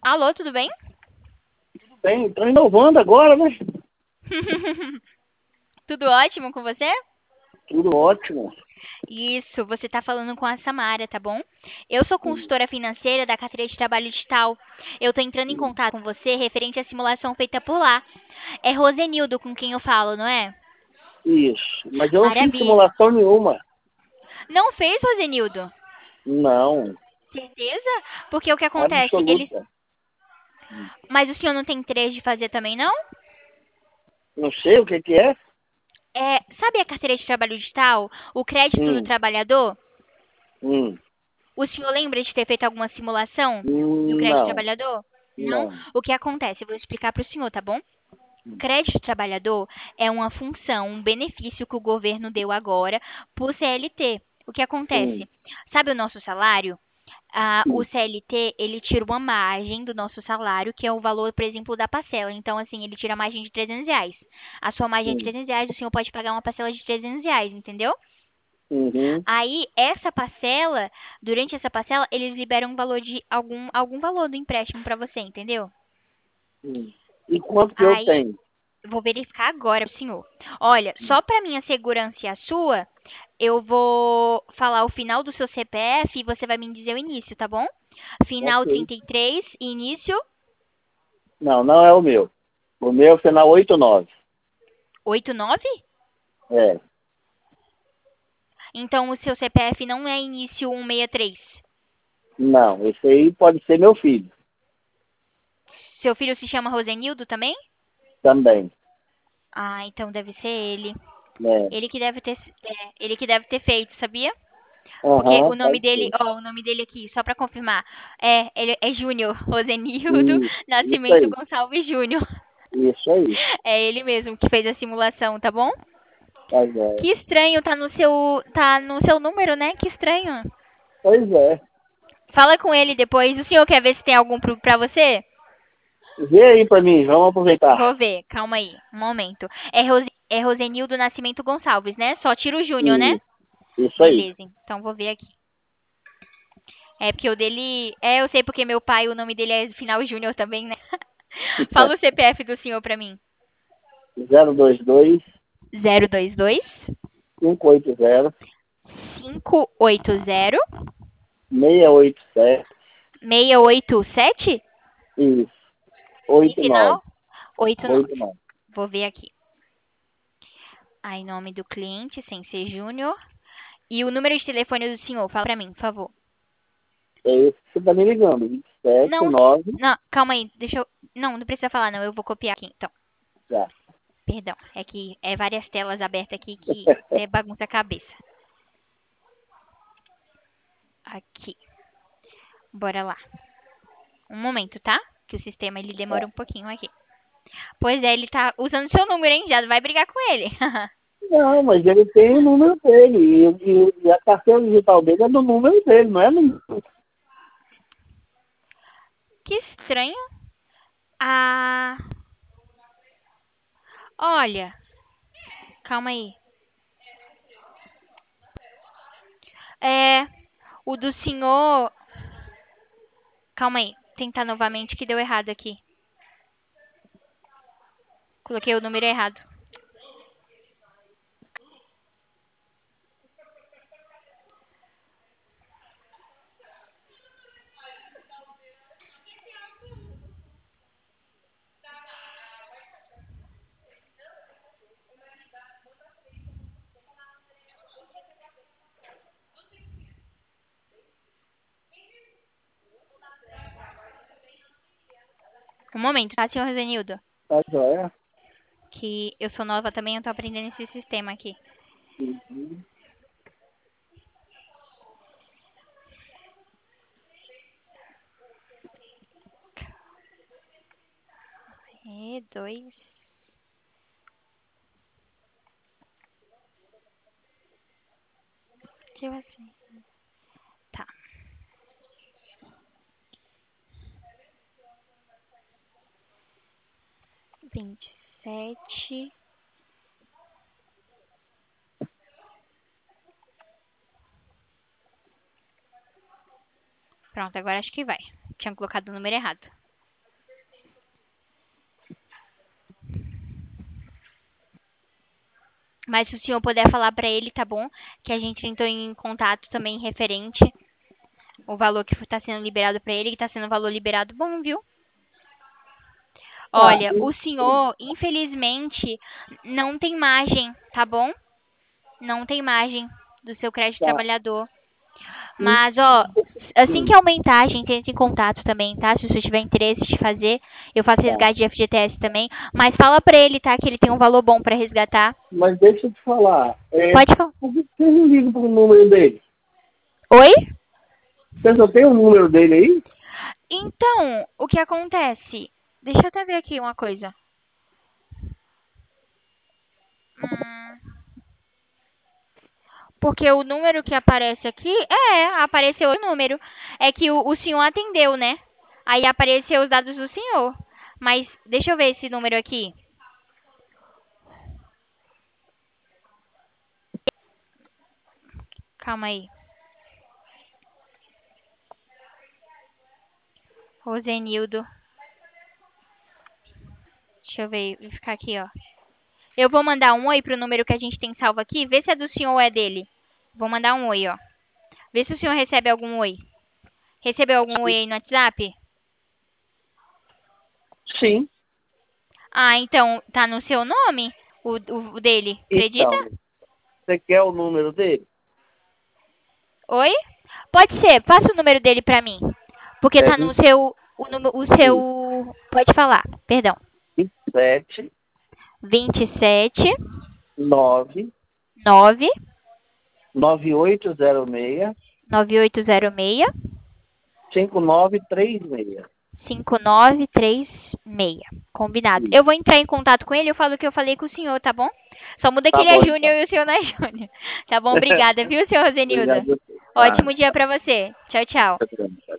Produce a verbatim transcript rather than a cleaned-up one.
Alô, tudo bem? Bem, estão inovando agora, né? Tudo ótimo com você? Tudo ótimo. Isso, você tá falando com a Samara, tá bom? Eu sou Hum, consultora financeira da carteira de trabalho digital. Eu tô entrando em hum, contato com você referente à simulação feita por lá. É Rosenildo com quem eu falo, não é? Isso. Mas eu não fiz Maravilha. simulação nenhuma. Não fez, Rosenildo? Não, Certeza? Porque o que acontece? Eles. absoluta. Hum. Mas o senhor não tem interesse de fazer também, não? Não sei o que que é. É, sabe a carteira de trabalho digital? O crédito do Hum, trabalhador? hum, O senhor lembra de ter feito alguma simulação do hum, crédito não, trabalhador? Não? não. O que acontece? Eu vou explicar para o senhor, tá bom? Hum, Crédito trabalhador é uma função, um benefício que o governo deu agora por C L T. O que hum, acontece? Sabe o nosso salário? Ah, o hum, C L T, ele tira uma margem do nosso salário, que é o valor, por exemplo, da parcela. Então, assim, ele tira a margem de trezentos reais. A sua margem é de hum, trezentos reais, o senhor pode pagar uma parcela de trezentos reais, entendeu? uhum, Aí, essa parcela, durante essa parcela, eles liberam um valor de algum, algum valor do empréstimo para você, entendeu? hum. E quanto que eu Aí, tenho? eu vou verificar agora, senhor. Olha, Hum, só para minha segurança e a sua, eu vou falar o final do seu C P F e você vai me dizer o início, tá bom? Final ok. trinta e três, início Não, não é o meu. O meu é o final oito nove. oitenta e nove. É. Então, o seu C P F não é início cento e sessenta e três. Não, esse aí pode ser meu filho Seu filho se chama Rosenildo também? também. Ah, então deve ser ele. Né? Ele que deve ter, é, ele que deve ter feito, sabia? Porque o Aham, nome pode dele, ser. ó, o nome dele aqui, só pra confirmar, é, ele é Júnior, Rosenildo Isso, isso Nascimento aí. Gonçalves Júnior. Isso aí. É ele mesmo que fez a simulação, tá bom? Tá joia. Que estranho, tá no seu, tá no seu número, né? Que estranho. Pois é. Fala com ele depois. O senhor quer ver se tem algum pro- pra você? Vê aí pra mim, vamos aproveitar. Vou ver, calma aí, um momento. É, Rose, é Rosenildo Nascimento Gonçalves, né? Só tira o Júnior, né? Isso, isso aí. Beleza, então vou ver aqui. É porque o dele. É, eu sei porque meu pai, o nome dele é final Júnior também, né? Fala o C P F do senhor pra mim. zero dois dois, Zero dois dois cinco oito zero, cinco oito zero seis oito sete. seis oito sete Isso, e oito nove. final oito nove. Oito nove. Vou ver aqui. Aí, nome do cliente, sem ser Júnior. E o número de telefone do senhor, fala pra mim, por favor. É esse que você tá me ligando. vinte e sete, Não, nove. não, calma aí, deixa eu. Não, não precisa falar, não, eu vou copiar aqui, então. Já. Perdão, é que é várias telas abertas aqui que até bagunça a cabeça. Aqui, bora lá. Um momento, tá? Que o sistema ele demora Tá. um pouquinho aqui. Pois é, ele tá usando seu número, hein? Já vai brigar com ele. Não, mas ele tem o número dele. E, e- e a carteira digital dele é do número dele, não é no meu. Que estranho. Ah, olha, calma aí. É, o do senhor. Calma aí, tentar novamente que deu errado aqui. Coloquei o número errado. Um momento, tá, senhor Zenildo? Tá joia? Que eu sou nova também, eu tô aprendendo esse sistema aqui. Uhum. E dois. Que eu assim. Tá. Vinte e sete. Pronto, agora acho que vai. Tinha colocado o número errado. Mas se o senhor puder falar pra ele, tá bom? Que a gente entrou em contato também referente o valor que está sendo liberado pra ele, que tá sendo um valor liberado bom, viu? Tá, Olha, o senhor, infelizmente, não tem margem, tá bom? Não tem margem do seu crédito tá. trabalhador. Hum, Mas, ó, assim hum, que aumentar, a gente entra em contato também, tá? Se você tiver interesse de fazer, eu faço tá. resgate de F G T S também. Mas fala pra ele, tá? Que ele tem um valor bom pra resgatar. Mas deixa eu te falar. É, Pode falar. por que você não liga pro número dele? Oi? Você só tem o número dele aí? Então, o que acontece? Deixa eu até ver aqui uma coisa. Hum, porque o número que aparece aqui, é, apareceu o número. É que o, o senhor atendeu, né? Aí apareceu os dados do senhor. Mas deixa eu ver esse número aqui. Calma aí. Rosenildo. Deixa eu ver, vou ficar aqui, ó. Eu vou mandar um oi pro número que a gente tem salvo aqui. Vê se é do senhor ou é dele. Vou mandar um oi, ó. Vê se o senhor recebe algum oi. Recebeu algum oi aí no WhatsApp? Sim. Ah, então tá no seu nome? O, o, o dele, acredita? Então, você quer o número dele? Oi? Pode ser, passa o número dele pra mim. Porque É tá no seu. O, número- o seu. Pode falar, perdão. vinte e sete, vinte e sete, nove, nove, nove oito zero seis, nove oito zero seis, cinco nove três seis. cinco nove três seis. Combinado. Sim. Eu vou entrar em contato com ele, eu falo que eu falei com o senhor, tá bom? Só muda que Tá ele é bom, Júnior então. e o senhor não é Júnior. Tá bom? Obrigada, viu, senhor Rosenildo? Obrigado a você. Ah, Ótimo dia pra você. Tchau, tchau. tá bom.